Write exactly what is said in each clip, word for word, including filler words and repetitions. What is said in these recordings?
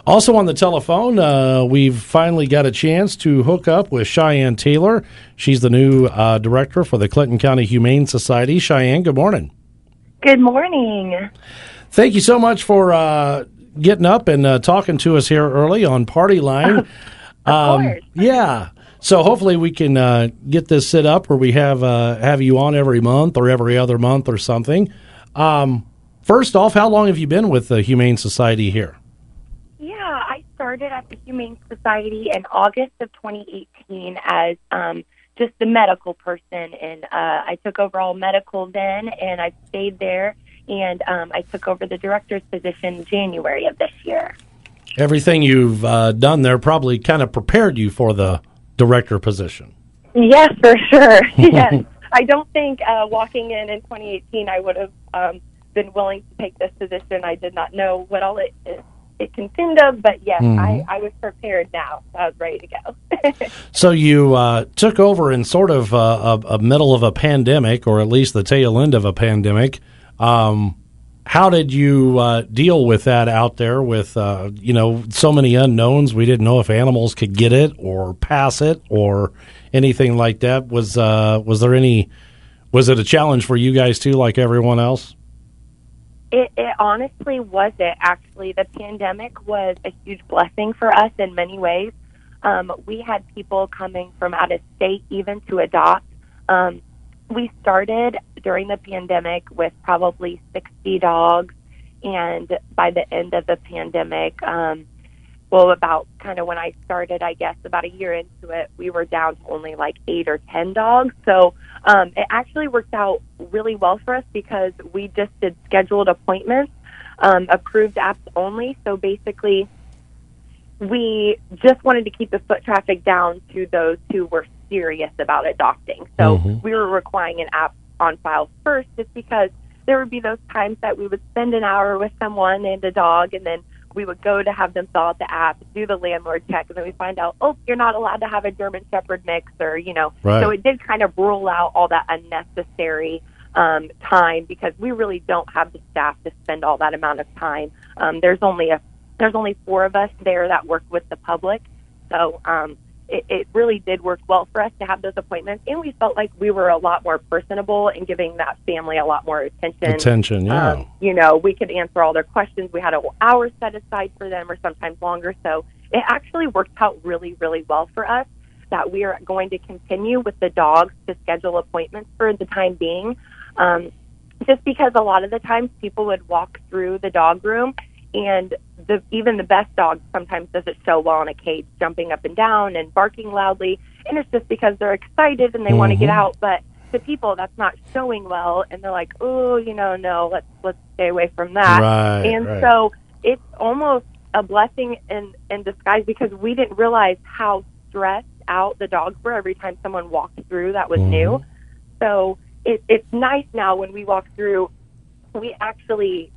Also on the telephone, uh, we've finally got a chance to hook up with Cheyenne Taylor. She's the new uh, director for the Clinton County Humane Society. Cheyenne, good morning. Good morning. Thank you so much for uh, getting up and uh, talking to us here early on Party Line. Of um, course. Yeah. So hopefully we can uh, get this set up where we have uh, have you on every month or every other month or something. Um, first off, how long have you been with the Humane Society here? Yeah, I started at the Humane Society in August of twenty eighteen as um, just the medical person, and uh, I took over all medical then, and I stayed there, and um, I took over the director's position in January of this year. Everything you've uh, done there probably kind of prepared you for the director position. Yes, for sure. Yes. I don't think uh, walking in in twenty eighteen I would have um, been willing to take this position. I did not know what all it, it, it consumed of, but yes, mm-hmm. I, I was prepared now. So I was ready to go. So you uh, took over in sort of a, a, a middle of a pandemic, or at least the tail end of a pandemic. Um, how did you uh, deal with that out there with, uh, you know, so many unknowns? We didn't know if animals could get it or pass it or anything like that. Was uh, was there any, was it a challenge for you guys too, like everyone else? It, it honestly wasn't. Actually, the pandemic was a huge blessing for us in many ways. Um, we had people coming from out of state even to adopt. Um, we started during the pandemic with probably sixty dogs, and by the end of the pandemic, um, well, about kind of when I started, I guess, about a year into it, we were down to only like eight or ten dogs. So um, it actually worked out really well for us because we just did scheduled appointments, um, approved apps only. So basically, we just wanted to keep the foot traffic down to those who were serious about adopting. So mm-hmm. we were requiring an app on file first just because there would be those times that we would spend an hour with someone and a dog, and then we would go to have them fill out the app, do the landlord check, and then we find out, oh, you're not allowed to have a German Shepherd mix, or, you know. Right. So it did kind of rule out all that unnecessary um, time because we really don't have the staff to spend all that amount of time. Um, there's only a there's only four of us there that work with the public, so um, it, it really did work well for us to have those appointments, and we felt like we were a lot more personable and giving that family a lot more attention. Attention, yeah. Um, you know, we could answer all their questions. We had an hour set aside for them or sometimes longer, so it actually worked out really, really well for us that we are going to continue with the dogs to schedule appointments for the time being, um, just because a lot of the times people would walk through the dog room and the, even the best dog sometimes doesn't show well in a cage, jumping up and down and barking loudly. And it's just because they're excited and they mm-hmm. want to get out. But to people, that's not showing well. And they're like, oh, you know, no, let's let's stay away from that. Right, and right. so it's almost a blessing in, in disguise because we didn't realize how stressed out the dogs were every time someone walked through that was mm-hmm. new. So it, it's nice now when we walk through, we actually...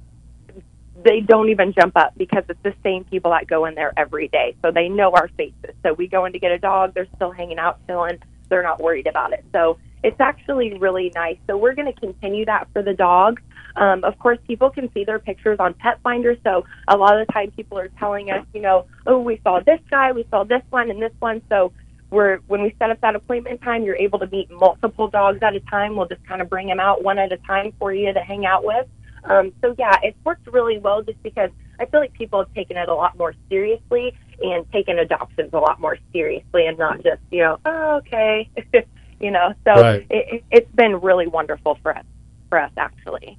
they don't even jump up because it's the same people that go in there every day. So they know our faces. So we go in to get a dog, they're still hanging out, chilling. They're not worried about it. So it's actually really nice. So we're going to continue that for the dogs. Um, of course, people can see their pictures on Pet Finder. So a lot of the time people are telling us, you know, oh, we saw this guy, we saw this one and this one. So we're, when we set up that appointment time, you're able to meet multiple dogs at a time. We'll just kind of bring them out one at a time for you to hang out with. Um, so, yeah, it's worked really well just because I feel like people have taken it a lot more seriously and taken adoptions a lot more seriously and not just, you know, oh, okay, you know. So right. it, it's been really wonderful for us, for us actually.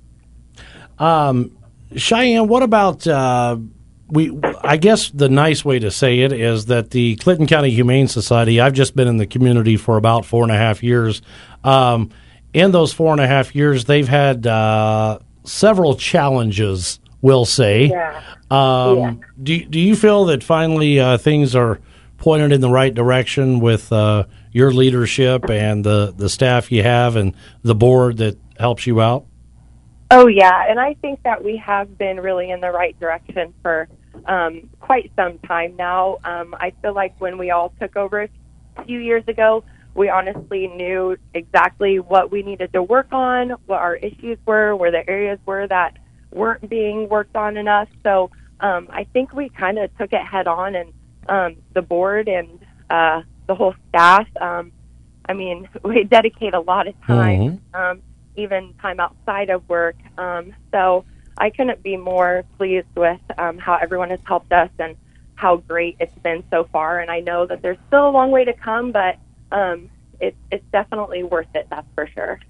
Um, Cheyenne, what about, uh, we? I guess the nice way to say it is that the Clinton County Humane Society, I've just been in the community for about four and a half years. Um, in those four and a half years, they've had uh, several challenges, we'll say. Yeah. Um, yeah. Do, do you feel that finally uh, things are pointed in the right direction with uh, your leadership and the, the staff you have and the board that helps you out? Oh, yeah, and I think that we have been really in the right direction for um, quite some time now. Um, I feel like when we all took over a few years ago, we honestly knew exactly what we needed to work on, what our issues were, where the areas were that weren't being worked on enough. So um, I think we kind of took it head on, and um, the board and uh, the whole staff, um, I mean, we dedicate a lot of time, Mm-hmm. um, even time outside of work. Um, so I couldn't be more pleased with um, how everyone has helped us and how great it's been so far. And I know that there's still a long way to come, but um, it's, it's definitely worth it, that's for sure.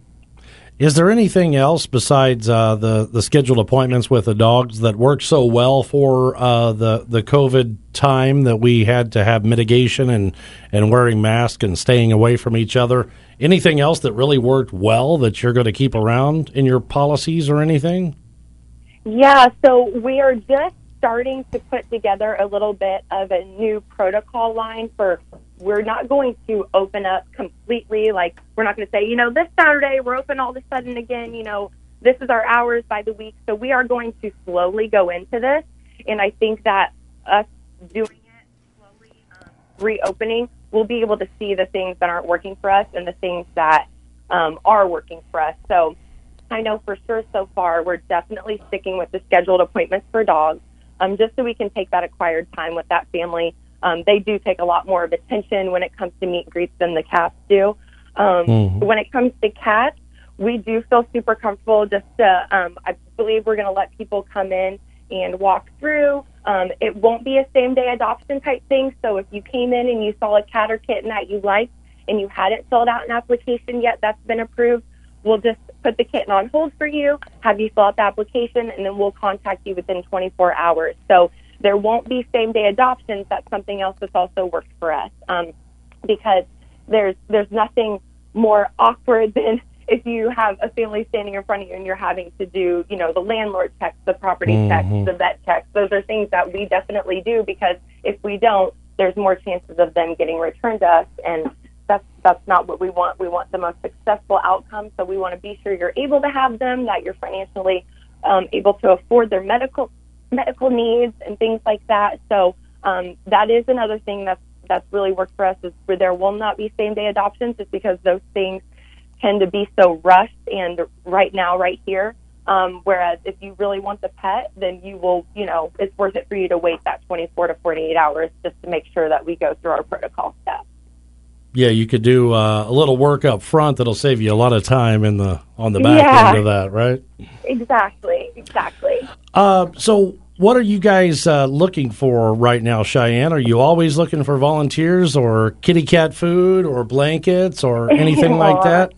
Is there anything else besides uh, the the scheduled appointments with the dogs that worked so well for uh, the the COVID time that we had to have mitigation and, and wearing masks and staying away from each other? Anything else that really worked well that you're going to keep around in your policies or anything? Yeah, so we are just starting to put together a little bit of a new protocol line for, we're not going to open up completely. Like, we're not going to say, you know, this Saturday we're open all of a sudden again, you know, this is our hours by the week. So we are going to slowly go into this. And I think that us doing it slowly, um, reopening, we'll be able to see the things that aren't working for us and the things that um, are working for us. So I know for sure so far we're definitely sticking with the scheduled appointments for dogs, um, just so we can take that acquired time with that family. Um, they do take a lot more of attention when it comes to meet and greets than the cats do. Um, Mm-hmm. When it comes to cats, we do feel super comfortable just to, um, I believe we're going to let people come in and walk through. Um, it won't be a same-day adoption type thing, so if you came in and you saw a cat or kitten that you liked and you hadn't filled out an application yet that's been approved, we'll just put the kitten on hold for you, have you fill out the application, and then we'll contact you within twenty-four hours. So there won't be same-day adoptions. That's something else that's also worked for us, um, because there's there's nothing more awkward than if you have a family standing in front of you and you're having to do, you know, the landlord checks, the property Mm-hmm. checks, the vet checks. Those are things that we definitely do, because if we don't, there's more chances of them getting returned to us, and that's that's not what we want. We want the most successful outcome, so we want to be sure you're able to have them, that you're financially um, able to afford their medical medical needs and things like that. So um, that is another thing that's that's really worked for us, is where there will not be same day adoptions, just because those things tend to be so rushed and right now, right here. Um, whereas if you really want the pet, then you will, you know, it's worth it for you to wait that twenty-four to forty-eight hours just to make sure that we go through our protocol steps. Yeah, you could do uh, a little work up front that'll save you a lot of time in the on the back Yeah. end of that, right? Exactly, exactly. Uh, so what are you guys uh, looking for right now, Cheyenne? Are you always looking for volunteers or kitty cat food or blankets or anything like that?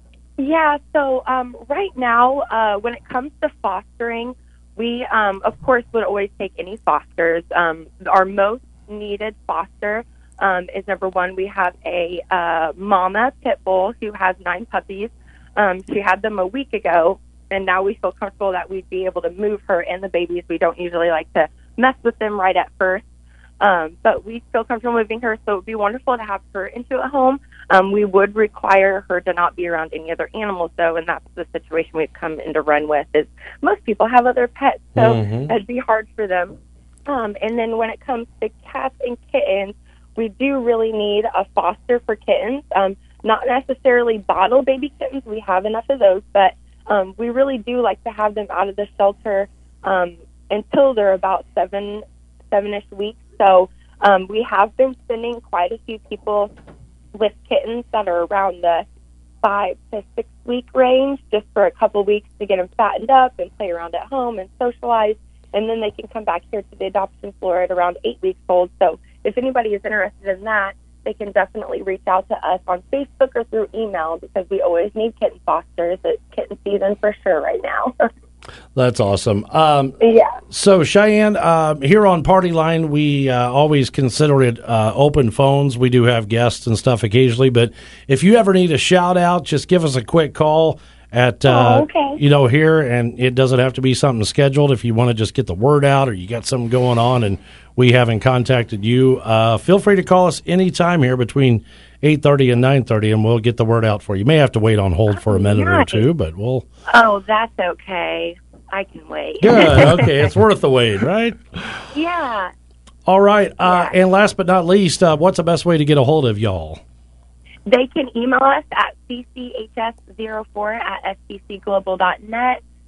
Yeah, so um, right now, uh, when it comes to fostering, we, um, of course, would always take any fosters. Um, our most needed foster um, is, number one, we have a uh, mama pit bull who has nine puppies. Um, she had them a week ago, and now we feel comfortable that we'd be able to move her and the babies. We don't usually like to mess with them right at first. Um, but we feel comfortable moving her, so it would be wonderful to have her into a home. Um, we would require her to not be around any other animals, though, and that's the situation we've come into run with, is most people have other pets, so Mhm. that'd be hard for them. Um, and then when it comes to cats and kittens, we do really need a foster for kittens. Um, not necessarily bottle baby kittens. We have enough of those, but um, we really do like to have them out of the shelter um, until they're about seven, seven-ish weeks. So um, we have been sending quite a few people with kittens that are around the five to six week range, just for a couple weeks to get them fattened up and play around at home and socialize, and then they can come back here to the adoption floor at around eight weeks old. So if anybody is interested in that, they can definitely reach out to us on Facebook or through email, because we always need kitten fosters. It's kitten season for sure right now. That's awesome. Um, Yeah. So, Cheyenne, uh, here on Party Line, we uh, always consider it uh, open phones. We do have guests and stuff occasionally, but if you ever need a shout out, just give us a quick call at uh, Oh, okay. you know here, and it doesn't have to be something scheduled. If you want to just get the word out, or you got something going on and we haven't contacted you, uh, feel free to call us anytime here between eight thirty and nine thirty, and we'll get the word out for you. You may have to wait on hold for a minute or Nice. two, but we'll. Oh, that's okay. I can wait. Good. Okay, it's worth the wait, right? Yeah. All right. Uh, Yeah. And last but not least, uh, what's the best way to get a hold of y'all? They can email us at c c h s zero four at s b c global dot net.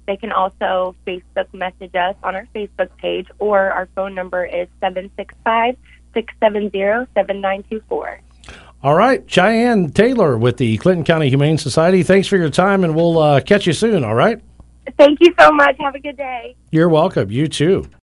they can also Facebook message us on our Facebook page, or our phone number is seven six five, six seven zero, seven nine two four. All right, Cheyenne Taylor with the Clinton County Humane Society. Thanks for your time, and we'll uh, catch you soon, all right? Thank you so much. Have a good day. You're welcome. You too.